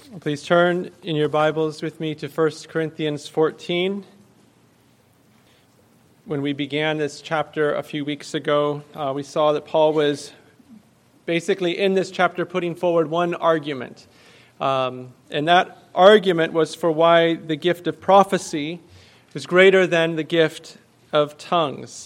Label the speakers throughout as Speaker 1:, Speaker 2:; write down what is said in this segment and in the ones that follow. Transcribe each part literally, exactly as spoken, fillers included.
Speaker 1: Please turn in your Bibles with me to First Corinthians fourteen. When we began this chapter a few weeks ago, uh, we saw that Paul was basically in this chapter putting forward one argument. Um, and that argument was for why the gift of prophecy is greater than the gift of tongues.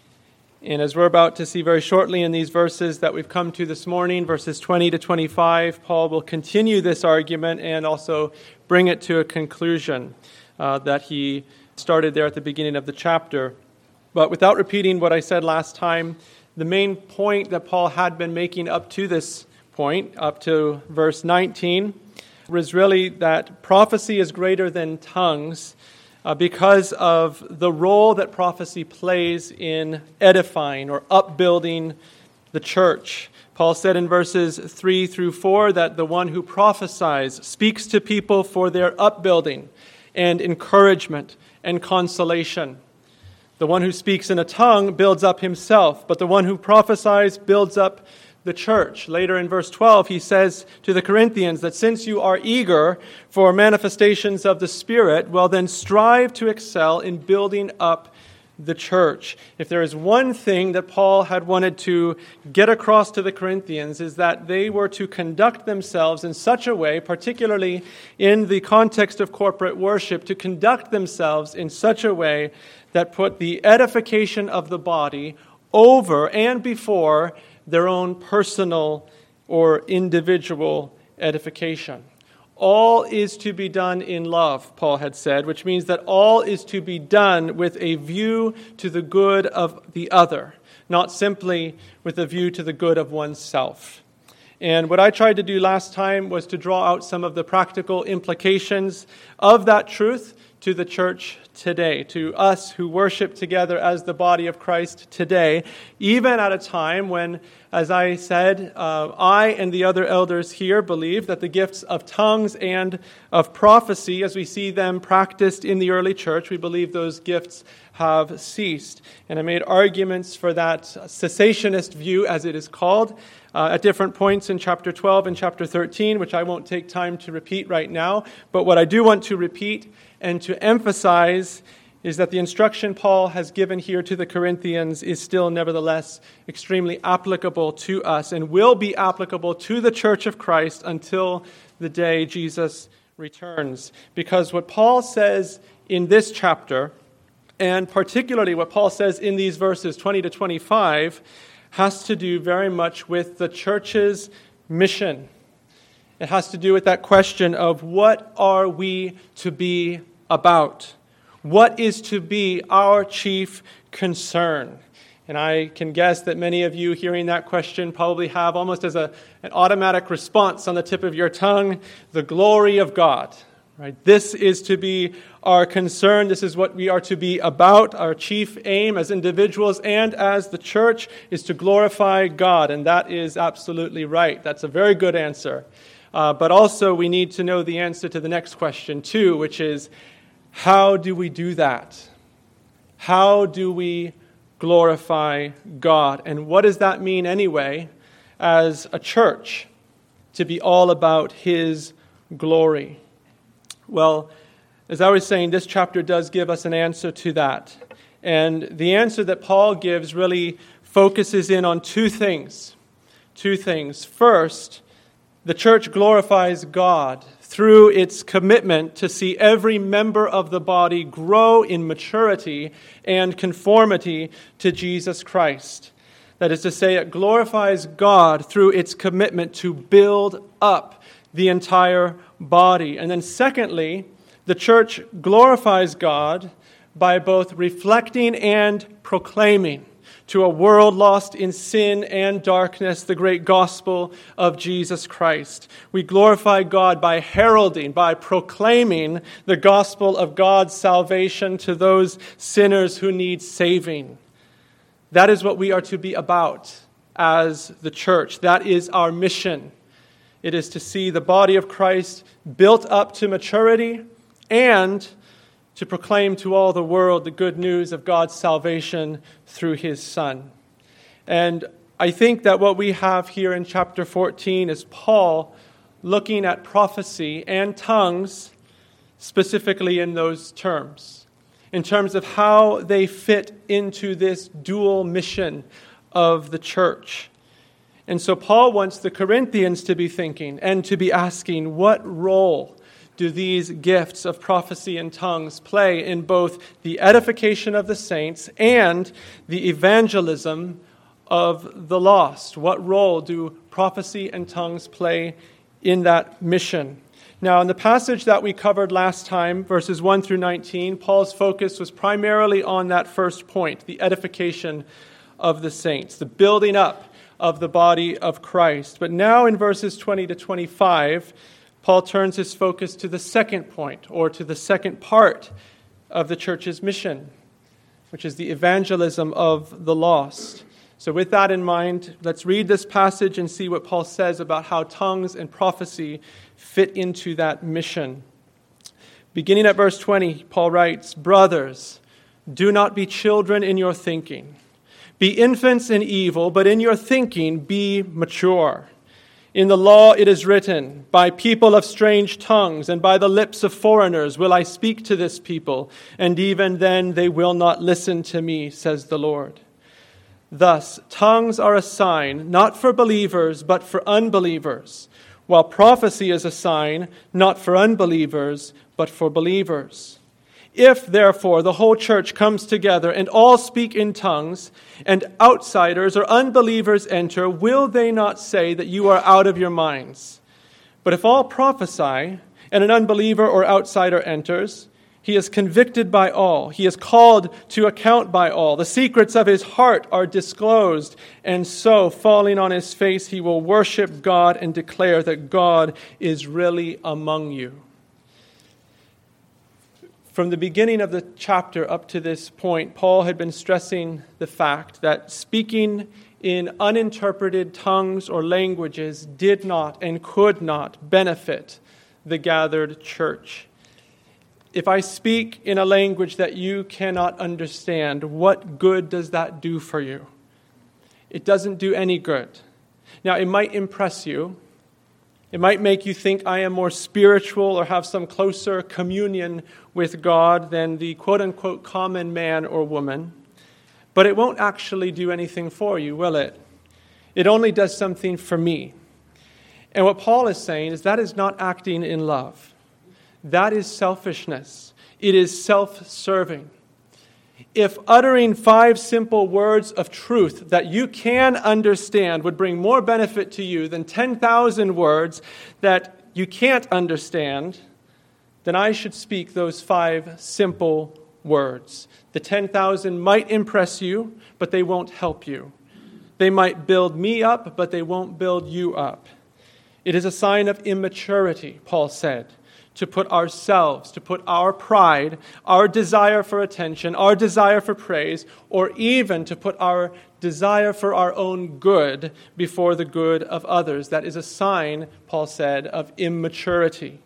Speaker 1: And as we're about to see very shortly in these verses that we've come to this morning, verses twenty to twenty-five, Paul will continue this argument and also bring it to a conclusion uh, that he started there at the beginning of the chapter. But without repeating what I said last time, the main point that Paul had been making up to this point, up to verse nineteen, was really that prophecy is greater than tongues, Uh, because of the role that prophecy plays in edifying or upbuilding the church. Paul said in verses three through four that the one who prophesies speaks to people for their upbuilding and encouragement and consolation. The one who speaks in a tongue builds up himself, but the one who prophesies builds up the church. Later in verse twelve, he says to the Corinthians that since you are eager for manifestations of the Spirit, well then strive to excel in building up the church. If there is one thing that Paul had wanted to get across to the Corinthians, is that they were to conduct themselves in such a way, particularly in the context of corporate worship, to conduct themselves in such a way that put the edification of the body over and before their own personal or individual edification. All is to be done in love, Paul had said, which means that all is to be done with a view to the good of the other, not simply with a view to the good of oneself. And what I tried to do last time was to draw out some of the practical implications of that truth to the church today, to us who worship together as the body of Christ today, even at a time when, as I said, uh, I and the other elders here believe that the gifts of tongues and of prophecy, as we see them practiced in the early church, we believe those gifts have ceased. And I made arguments for that cessationist view, as it is called, uh, at different points in chapter twelve and chapter thirteen, which I won't take time to repeat right now. But what I do want to repeat and to emphasize is that the instruction Paul has given here to the Corinthians is still nevertheless extremely applicable to us and will be applicable to the church of Christ until the day Jesus returns. Because what Paul says in this chapter, and particularly what Paul says in these verses twenty to twenty-five, has to do very much with the church's mission. It has to do with that question of what are we to be about? What is to be our chief concern? And I can guess that many of you hearing that question probably have almost as a, an automatic response on the tip of your tongue, the glory of God. Right? This is to be our concern. This is what we are to be about. Our chief aim as individuals and as the church is to glorify God. And that is absolutely right. That's a very good answer. Uh, but also we need to know the answer to the next question too, which is, how do we do that? How do we glorify God? And what does that mean anyway as a church, to be all about His glory? Well, as I was saying, this chapter does give us an answer to that. And the answer that Paul gives really focuses in on two things. Two things. First, the church glorifies God through its commitment to see every member of the body grow in maturity and conformity to Jesus Christ. That is to say, it glorifies God through its commitment to build up the entire body. And then secondly, the church glorifies God by both reflecting and proclaiming to a world lost in sin and darkness the great gospel of Jesus Christ. We glorify God by heralding, by proclaiming the gospel of God's salvation to those sinners who need saving. That is what we are to be about as the church. That is our mission. It is to see the body of Christ built up to maturity and to proclaim to all the world the good news of God's salvation through His Son. And I think that what we have here in chapter fourteen is Paul looking at prophecy and tongues specifically in those terms, in terms of how they fit into this dual mission of the church. And so Paul wants the Corinthians to be thinking and to be asking, what role do these gifts of prophecy and tongues play in both the edification of the saints and the evangelism of the lost? What role do prophecy and tongues play in that mission? Now, in the passage that we covered last time, verses one through nineteen, Paul's focus was primarily on that first point, the edification of the saints, the building up of the body of Christ. But now in verses twenty to twenty-five, Paul turns his focus to the second point, or to the second part of the church's mission, which is the evangelism of the lost. So with that in mind, let's read this passage and see what Paul says about how tongues and prophecy fit into that mission. Beginning at verse twenty, Paul writes, "Brothers, do not be children in your thinking. Be infants in evil, but in your thinking be mature. In the law it is written, by people of strange tongues and by the lips of foreigners will I speak to this people, and even then they will not listen to me, says the Lord. Thus, tongues are a sign, not for believers, but for unbelievers, while prophecy is a sign, not for unbelievers, but for believers. If, therefore, the whole church comes together and all speak in tongues, and outsiders or unbelievers enter, will they not say that you are out of your minds? But if all prophesy, and an unbeliever or outsider enters, he is convicted by all. He is called to account by all. The secrets of his heart are disclosed, and so, falling on his face, he will worship God and declare that God is really among you." From the beginning of the chapter up to this point, Paul had been stressing the fact that speaking in uninterpreted tongues or languages did not and could not benefit the gathered church. If I speak in a language that you cannot understand, what good does that do for you? It doesn't do any good. Now, it might impress you. It might make you think I am more spiritual or have some closer communion with God than the quote-unquote common man or woman. But it won't actually do anything for you, will it? It only does something for me. And what Paul is saying is that is not acting in love. That is selfishness. It is self-serving. If uttering five simple words of truth that you can understand would bring more benefit to you than ten thousand words that you can't understand, then I should speak those five simple words. The ten thousand might impress you, but they won't help you. They might build me up, but they won't build you up. It is a sign of immaturity, Paul said, to put ourselves, to put our pride, our desire for attention, our desire for praise, or even to put our desire for our own good before the good of others. That is a sign, Paul said, of immaturity.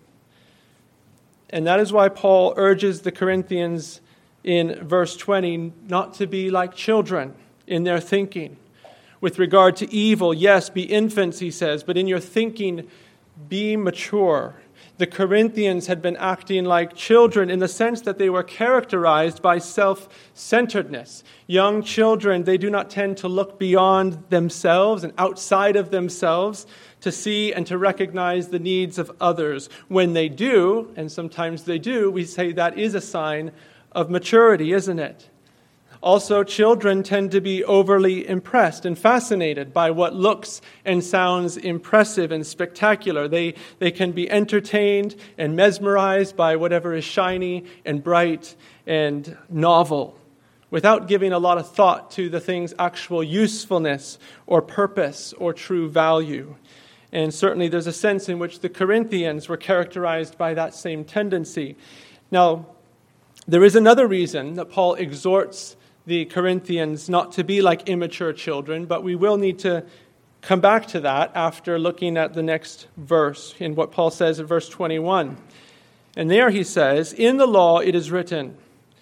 Speaker 1: And that is why Paul urges the Corinthians in verse twenty not to be like children in their thinking. With regard to evil, yes, be infants, he says, but in your thinking, be mature. The Corinthians had been acting like children in the sense that they were characterized by self-centeredness. Young children, they do not tend to look beyond themselves and outside of themselves to see and to recognize the needs of others. When they do, and sometimes they do, we say that is a sign of maturity, isn't it? Also, children tend to be overly impressed and fascinated by what looks and sounds impressive and spectacular. They, they can be entertained and mesmerized by whatever is shiny and bright and novel, without giving a lot of thought to the thing's actual usefulness or purpose or true value. And certainly there's a sense in which the Corinthians were characterized by that same tendency. Now, there is another reason that Paul exhorts the Corinthians not to be like immature children, but we will need to come back to that after looking at the next verse in what Paul says in verse twenty-one. And there he says, "In the law it is written,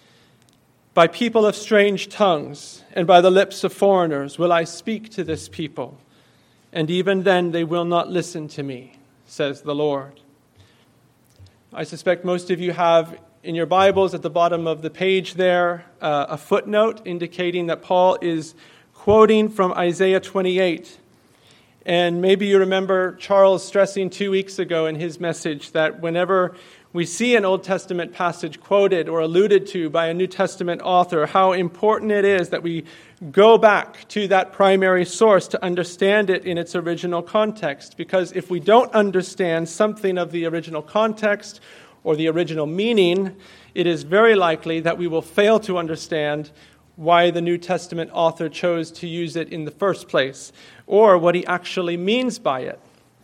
Speaker 1: by people of strange tongues and by the lips of foreigners will I speak to this people, and even then they will not listen to me, says the Lord. I suspect most of you have in your Bibles at the bottom of the page there uh, a footnote indicating that Paul is quoting from Isaiah twenty-eight. And maybe you remember Charles stressing two weeks ago in his message that whenever we see an Old Testament passage quoted or alluded to by a New Testament author, how important it is that we go back to that primary source to understand it in its original context. Because if we don't understand something of the original context or the original meaning, it is very likely that we will fail to understand why the New Testament author chose to use it in the first place, or what he actually means by it.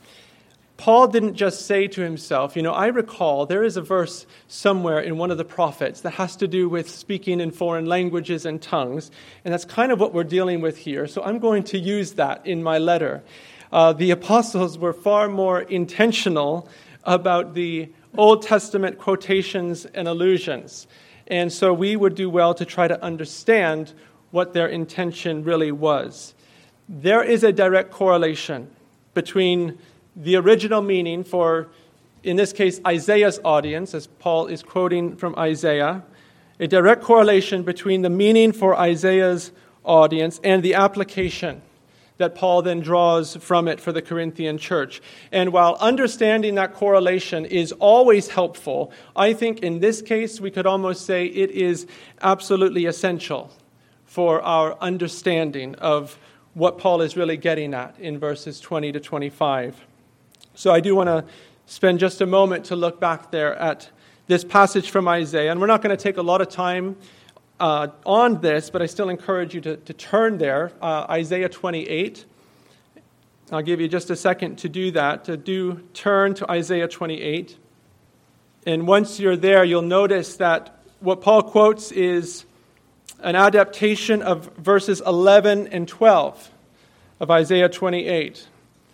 Speaker 1: Paul didn't just say to himself, you know, I recall there is a verse somewhere in one of the prophets that has to do with speaking in foreign languages and tongues, and that's kind of what we're dealing with here, so I'm going to use that in my letter. Uh, the apostles were far more intentional about the Old Testament quotations and allusions. And so we would do well to try to understand what their intention really was. There is a direct correlation between the original meaning for, in this case, Isaiah's audience, as Paul is quoting from Isaiah, a direct correlation between the meaning for Isaiah's audience and the application that Paul then draws from it for the Corinthian church. And while understanding that correlation is always helpful, I think in this case we could almost say it is absolutely essential for our understanding of what Paul is really getting at in verses twenty to twenty-five. So I do want to spend just a moment to look back there at this passage from Isaiah. And we're not going to take a lot of time Uh, on this, but I still encourage you to, to turn there, uh, Isaiah twenty-eight. I'll give you just a second to do that, to do turn to Isaiah twenty-eight. And once you're there, you'll notice that what Paul quotes is an adaptation of verses eleven and twelve of Isaiah twenty-eight.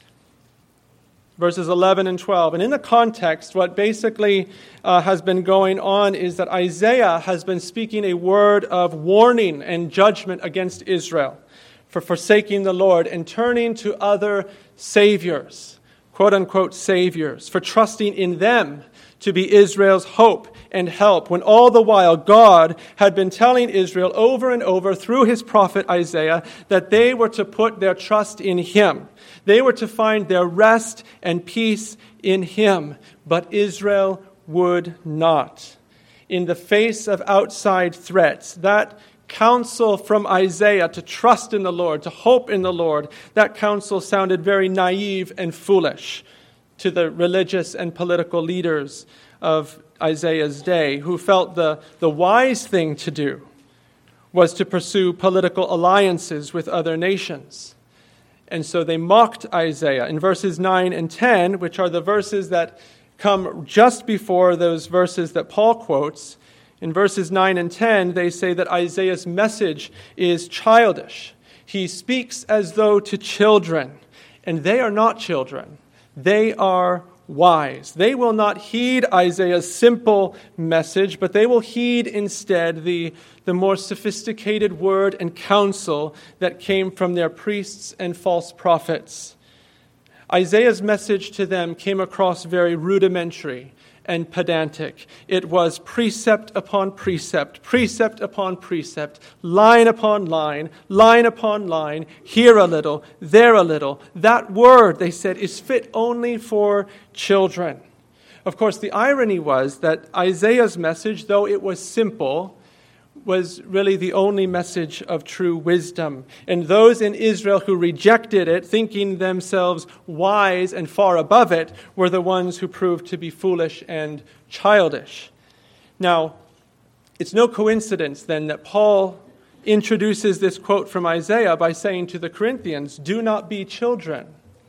Speaker 1: Verses eleven and twelve. And in the context, what basically uh, has been going on is that Isaiah has been speaking a word of warning and judgment against Israel for forsaking the Lord and turning to other saviors, quote-unquote saviors, for trusting in them to be Israel's hope and help, when all the while God had been telling Israel over and over through his prophet Isaiah that they were to put their trust in him. They were to find their rest and peace in him, but Israel would not. In the face of outside threats, that counsel from Isaiah to trust in the Lord, to hope in the Lord, that counsel sounded very naive and foolish to the religious and political leaders of Isaiah's day, who felt the, the wise thing to do was to pursue political alliances with other nations. And so they mocked Isaiah. In verses nine and ten, which are the verses that come just before those verses that Paul quotes, in verses nine and ten, they say that Isaiah's message is childish. He speaks as though to children, and they are not children. They are wise. They will not heed Isaiah's simple message, but they will heed instead the, the more sophisticated word and counsel that came from their priests and false prophets. Isaiah's message to them came across very rudimentary and pedantic. It was precept upon precept, precept upon precept, line upon line, line upon line, here a little, there a little. That word, they said, is fit only for children. Of course, the irony was that Isaiah's message, though it was simple, was really the only message of true wisdom. And those in Israel who rejected it, thinking themselves wise and far above it, were the ones who proved to be foolish and childish. Now, it's no coincidence then that Paul introduces this quote from Isaiah by saying to the Corinthians, "Do not be children.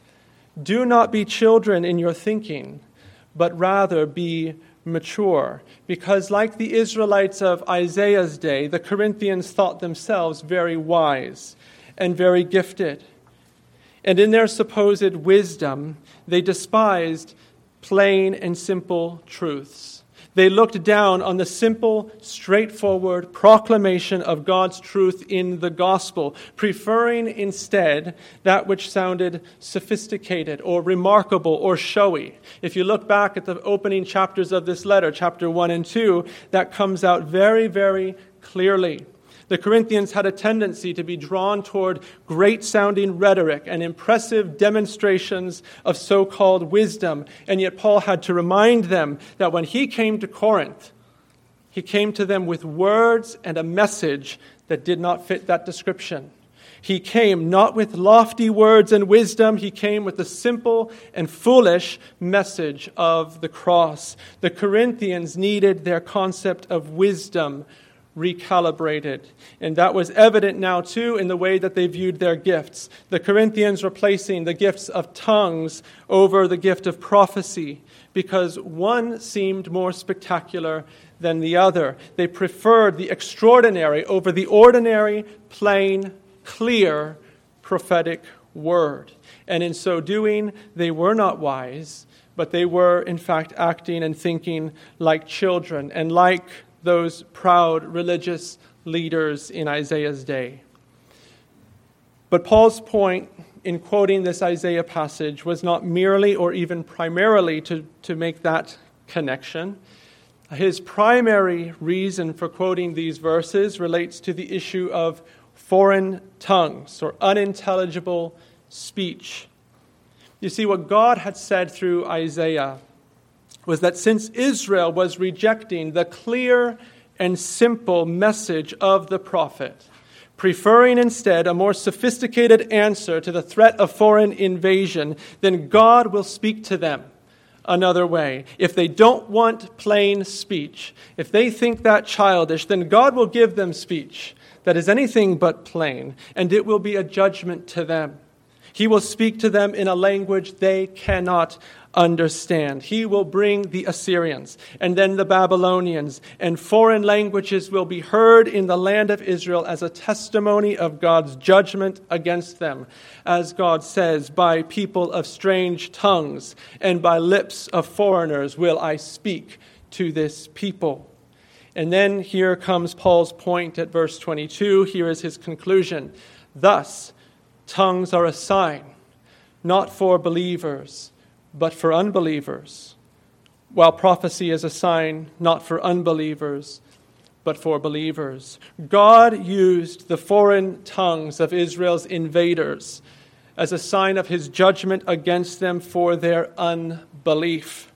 Speaker 1: Do not be children in your thinking, but rather be mature." Because like the Israelites of Isaiah's day, the Corinthians thought themselves very wise and very gifted. And in their supposed wisdom, they despised plain and simple truths. They looked down on the simple, straightforward proclamation of God's truth in the gospel, preferring instead that which sounded sophisticated or remarkable or showy. If you look back at the opening chapters of this letter, chapter one and two, that comes out very, very clearly. The Corinthians had a tendency to be drawn toward great-sounding rhetoric and impressive demonstrations of so-called wisdom. And yet Paul had to remind them that when he came to Corinth, he came to them with words and a message that did not fit that description. He came not with lofty words and wisdom. He came with the simple and foolish message of the cross. The Corinthians needed their concept of wisdom recalibrated. And that was evident now, too, in the way that they viewed their gifts. The Corinthians were placing the gifts of tongues over the gift of prophecy because one seemed more spectacular than the other. They preferred the extraordinary over the ordinary, plain, clear, prophetic word. And in so doing, they were not wise, but they were, in fact, acting and thinking like children and like those proud religious leaders in Isaiah's day. But Paul's point in quoting this Isaiah passage was not merely or even primarily to, to make that connection. His primary reason for quoting these verses relates to the issue of foreign tongues or unintelligible speech. You see, what God had said through Isaiah was that since Israel was rejecting the clear and simple message of the prophet, preferring instead a more sophisticated answer to the threat of foreign invasion, then God will speak to them another way. If they don't want plain speech, if they think that childish, then God will give them speech that is anything but plain, and it will be a judgment to them. He will speak to them in a language they cannot understand. He will bring the Assyrians and then the Babylonians, and foreign languages will be heard in the land of Israel as a testimony of God's judgment against them. As God says, by people of strange tongues and by lips of foreigners will I speak to this people. And then here comes Paul's point at verse twenty-two. Here is his conclusion. Thus, tongues are a sign, not for believers, but for unbelievers, while prophecy is a sign not for unbelievers, but for believers. God used the foreign tongues of Israel's invaders as a sign of his judgment against them for their unbelief.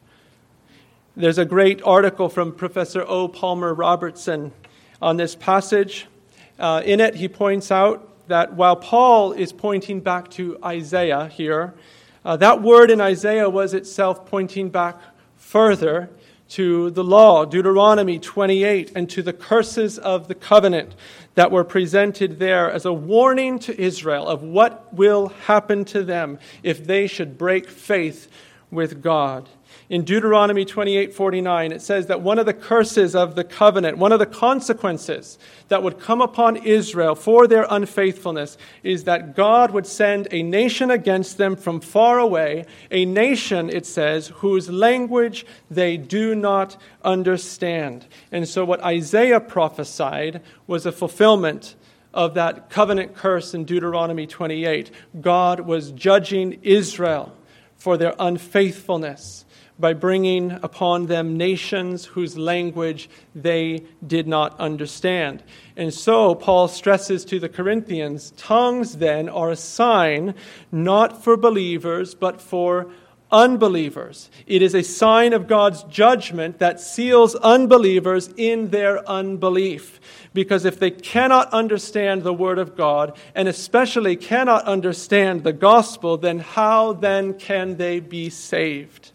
Speaker 1: There's a great article from Professor O. Palmer Robertson on this passage. Uh, in it, he points out that while Paul is pointing back to Isaiah here, uh, that word in Isaiah was itself pointing back further to the law, Deuteronomy twenty-eight, and to the curses of the covenant that were presented there as a warning to Israel of what will happen to them if they should break faith with God. In Deuteronomy twenty-eight forty-nine, it says that one of the curses of the covenant, one of the consequences that would come upon Israel for their unfaithfulness is that God would send a nation against them from far away, a nation, it says, whose language they do not understand. And so what Isaiah prophesied was a fulfillment of that covenant curse in Deuteronomy twenty-eight. God was judging Israel for their unfaithfulness by bringing upon them nations whose language they did not understand. And so Paul stresses to the Corinthians, tongues then are a sign not for believers, but for unbelievers. It is a sign of God's judgment that seals unbelievers in their unbelief. Because if they cannot understand the Word of God, and especially cannot understand the gospel, then how then can they be saved?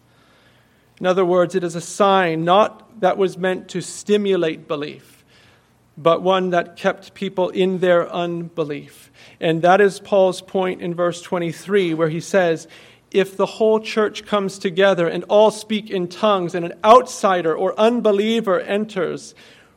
Speaker 1: In other words, it is a sign not that was meant to stimulate belief, but one that kept people in their unbelief. And that is Paul's point in verse twenty-three, where he says, if the whole church comes together and all speak in tongues and an outsider or unbeliever enters,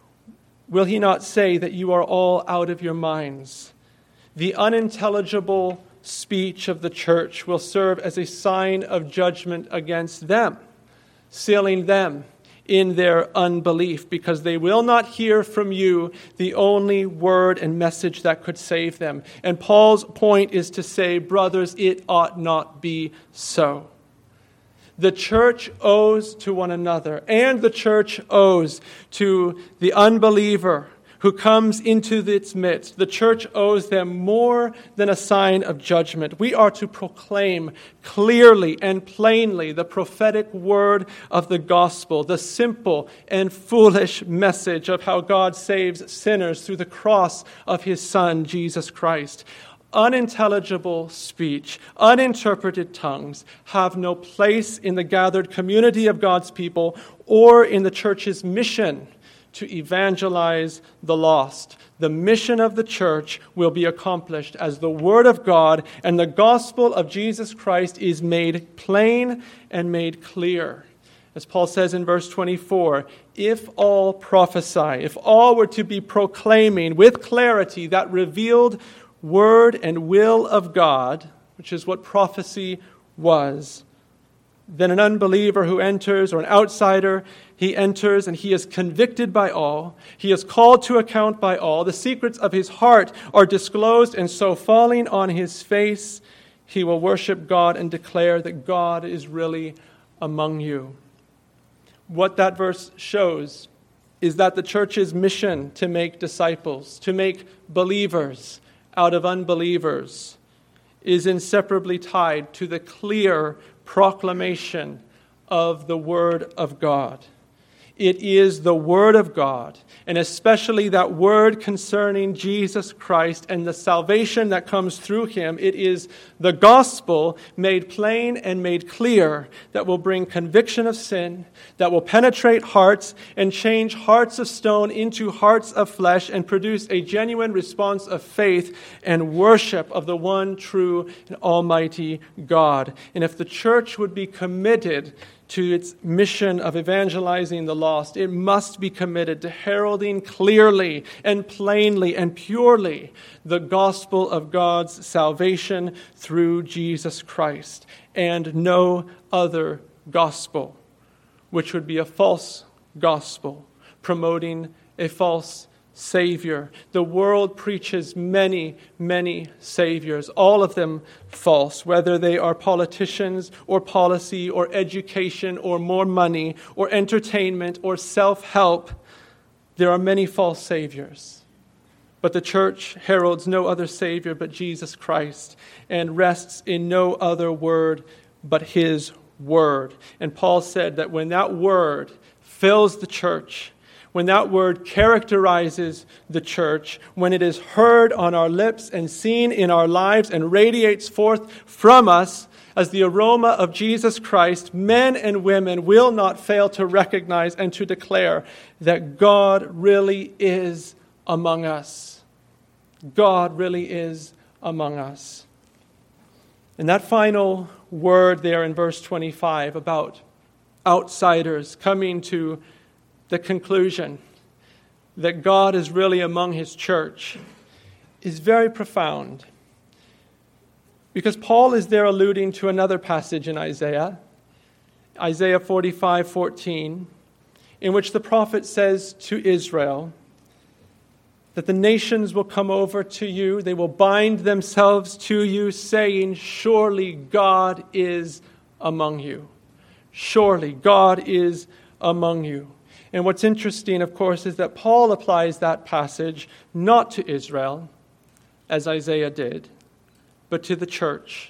Speaker 1: will he not say that you are all out of your minds? The unintelligible speech of the church will serve as a sign of judgment against them, sealing them in their unbelief, because they will not hear from you the only word and message that could save them. And Paul's point is to say, brothers, it ought not be so. The church owes to one another, and the church owes to the unbeliever who comes into its midst. The church owes them more than a sign of judgment. We are to proclaim clearly and plainly the prophetic word of the gospel, the simple and foolish message of how God saves sinners through the cross of his Son, Jesus Christ. Unintelligible speech, uninterpreted tongues have no place in the gathered community of God's people or in the church's mission to evangelize the lost. The mission of the church will be accomplished as the word of God and the gospel of Jesus Christ is made plain and made clear. As Paul says in verse twenty-four, if all prophesy, if all were to be proclaiming with clarity that revealed word and will of God, which is what prophecy was, then an unbeliever who enters, or an outsider, he enters and he is convicted by all. He is called to account by all. The secrets of his heart are disclosed, and so falling on his face, he will worship God and declare that God is really among you. What that verse shows is that the church's mission to make disciples, to make believers out of unbelievers, is inseparably tied to the clear proclamation of the Word of God. It is the Word of God, and especially that word concerning Jesus Christ and the salvation that comes through him. It is the gospel made plain and made clear that will bring conviction of sin, that will penetrate hearts and change hearts of stone into hearts of flesh and produce a genuine response of faith and worship of the one true and almighty God. And if the church would be committed to its mission of evangelizing the lost, it must be committed to heralding clearly and plainly and purely the gospel of God's salvation through Jesus Christ, and no other gospel, which would be a false gospel promoting a false Savior. The world preaches many, many saviors, all of them false, whether they are politicians or policy or education or more money or entertainment or self-help. There are many false saviors. But the church heralds no other Savior but Jesus Christ and rests in no other word but his word. And Paul said that when that word fills the church, when that word characterizes the church, when it is heard on our lips and seen in our lives and radiates forth from us as the aroma of Jesus Christ, men and women will not fail to recognize and to declare that God really is among us. God really is among us. And that final word there in verse twenty-five about outsiders coming to the conclusion that God is really among his church is very profound. Because Paul is there alluding to another passage in Isaiah, Isaiah forty-five fourteen, in which the prophet says to Israel that the nations will come over to you, they will bind themselves to you, saying, surely God is among you. Surely God is among you. And what's interesting, of course, is that Paul applies that passage not to Israel, as Isaiah did, but to the church.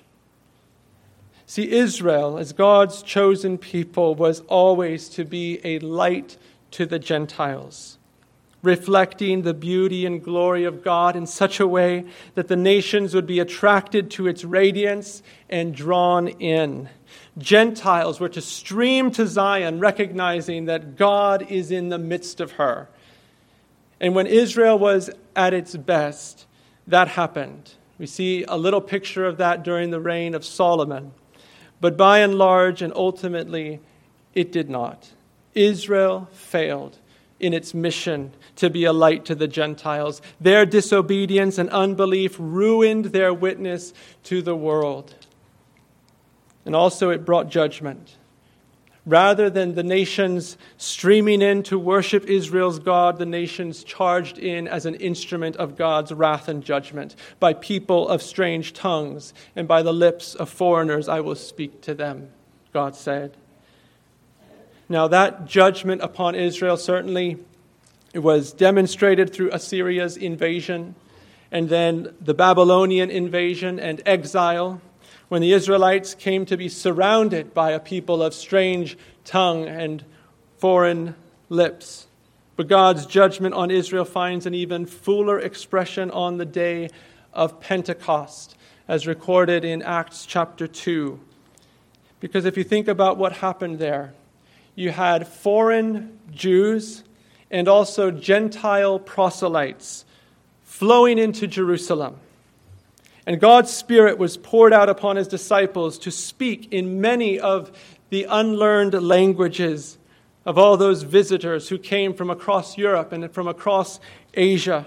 Speaker 1: See, Israel, as God's chosen people, was always to be a light to the Gentiles, reflecting the beauty and glory of God in such a way that the nations would be attracted to its radiance and drawn in. Gentiles were to stream to Zion, recognizing that God is in the midst of her. And when Israel was at its best, that happened. We see a little picture of that during the reign of Solomon. But by and large and ultimately, it did not. Israel failed in its mission to be a light to the Gentiles. Their disobedience and unbelief ruined their witness to the world. And also it brought judgment. Rather than the nations streaming in to worship Israel's God, the nations charged in as an instrument of God's wrath and judgment. By people of strange tongues and by the lips of foreigners I will speak to them, God said. Now that judgment upon Israel certainly was demonstrated through Assyria's invasion and then the Babylonian invasion and exile, when the Israelites came to be surrounded by a people of strange tongue and foreign lips. But God's judgment on Israel finds an even fuller expression on the day of Pentecost, as recorded in Acts chapter two. Because if you think about what happened there, you had foreign Jews and also Gentile proselytes flowing into Jerusalem. And God's Spirit was poured out upon his disciples to speak in many of the unlearned languages of all those visitors who came from across Europe and from across Asia.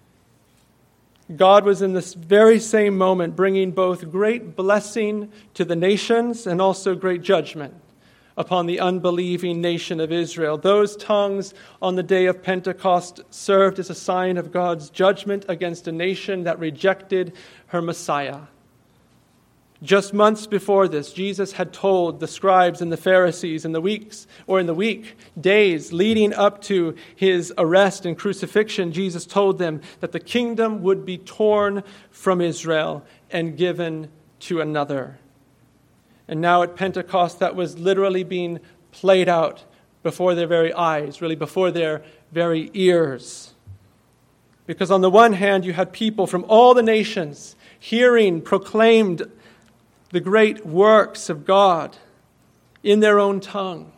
Speaker 1: God was in this very same moment bringing both great blessing to the nations and also great judgment upon the unbelieving nation of Israel. Those tongues on the day of Pentecost served as a sign of God's judgment against a nation that rejected her Messiah. Just months before this, Jesus had told the scribes and the Pharisees in the weeks, or in the week, days leading up to his arrest and crucifixion, Jesus told them that the kingdom would be torn from Israel and given to another. And now at Pentecost, that was literally being played out before their very eyes, really before their very ears. Because on the one hand, you had people from all the nations hearing proclaimed the great works of God in their own tongue.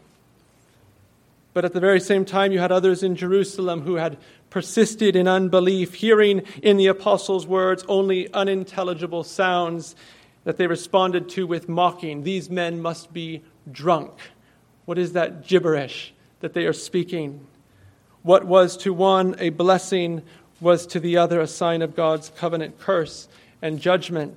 Speaker 1: But at the very same time, you had others in Jerusalem who had persisted in unbelief, hearing in the apostles' words only unintelligible sounds that they responded to with mocking. These men must be drunk. What is that gibberish that they are speaking? What was to one a blessing was to the other a sign of God's covenant curse and judgment.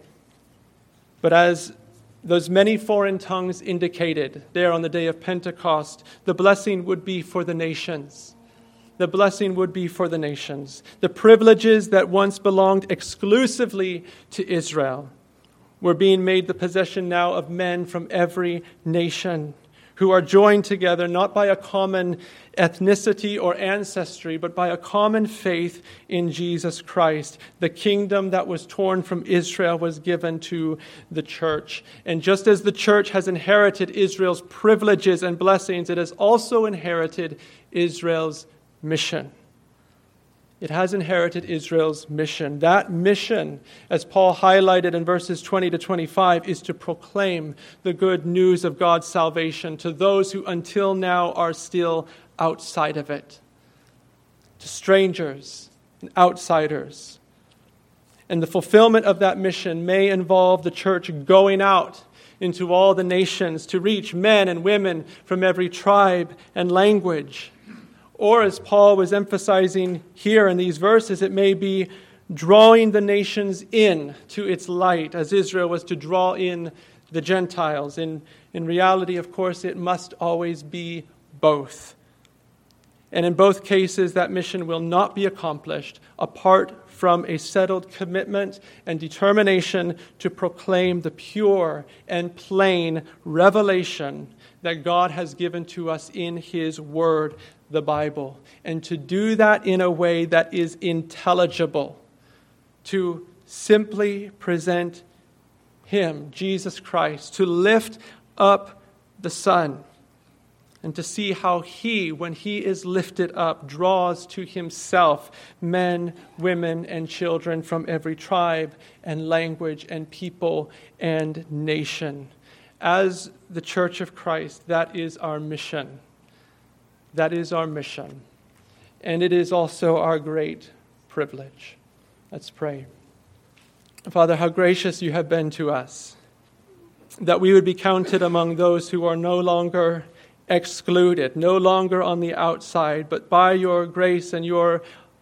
Speaker 1: But as those many foreign tongues indicated there on the day of Pentecost, the blessing would be for the nations. The blessing would be for the nations. The privileges that once belonged exclusively to Israel were being made the possession now of men from every nation who are joined together not by a common ethnicity or ancestry, but by a common faith in Jesus Christ. The kingdom that was torn from Israel was given to the church. And just as the church has inherited Israel's privileges and blessings, it has also inherited Israel's mission. It has inherited Israel's mission. That mission, as Paul highlighted in verses twenty to twenty-five, is to proclaim the good news of God's salvation to those who until now are still outside of it, to strangers and outsiders. And the fulfillment of that mission may involve the church going out into all the nations to reach men and women from every tribe and language. Or, as Paul was emphasizing here in these verses, it may be drawing the nations in to its light, as Israel was to draw in the Gentiles. In, in reality, of course, it must always be both. And in both cases, that mission will not be accomplished apart from a settled commitment and determination to proclaim the pure and plain revelation that God has given to us in His Word, the Bible, and to do that in a way that is intelligible, to simply present Him, Jesus Christ, to lift up the Son, and to see how He, when He is lifted up, draws to Himself men, women, and children from every tribe and language and people and nation. As the Church of Christ, that is our mission. That is our mission. And it is also our great privilege. Let's pray. Father, how gracious You have been to us, that we would be counted among those who are no longer excluded, no longer on the outside, but by Your grace and Your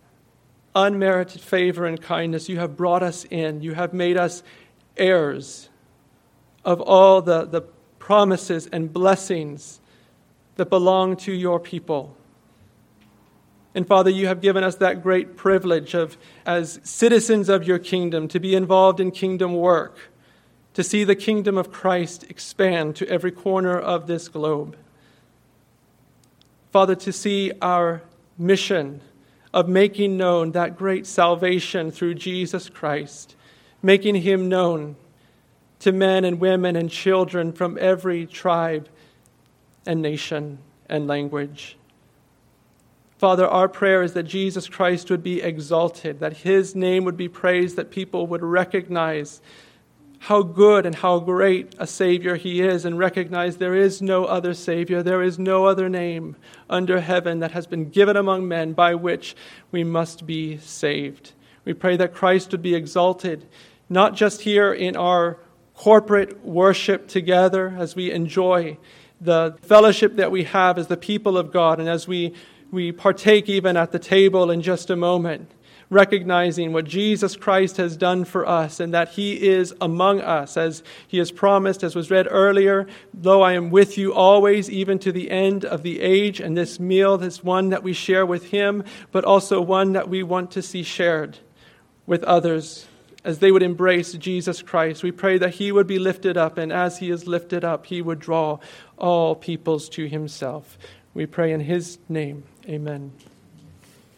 Speaker 1: unmerited favor and kindness, You have brought us in. You have made us heirs of all the, the promises and blessings that belong to your people. And Father, you have given us that great privilege of, as citizens of your kingdom, to be involved in kingdom work, to see the kingdom of Christ expand to every corner of this globe. Father, to see our mission of making known that great salvation through Jesus Christ, making him known to men and women and children from every tribe and nation and language. Father, our prayer is that Jesus Christ would be exalted, that his name would be praised, that people would recognize how good and how great a Savior he is, and recognize there is no other Savior, there is no other name under heaven that has been given among men by which we must be saved. We pray that Christ would be exalted, not just here in our corporate worship together as we enjoy the fellowship that we have as the people of God, and as we We partake even at the table in just a moment, recognizing what Jesus Christ has done for us and that he is among us, as he has promised, as was read earlier, "Lo, I am with you always, even to the end of the age." And this meal is one that we share with him, but also one that we want to see shared with others as they would embrace Jesus Christ. We pray that he would be lifted up, and as he is lifted up, he would draw all peoples to himself. We pray in his name. Amen.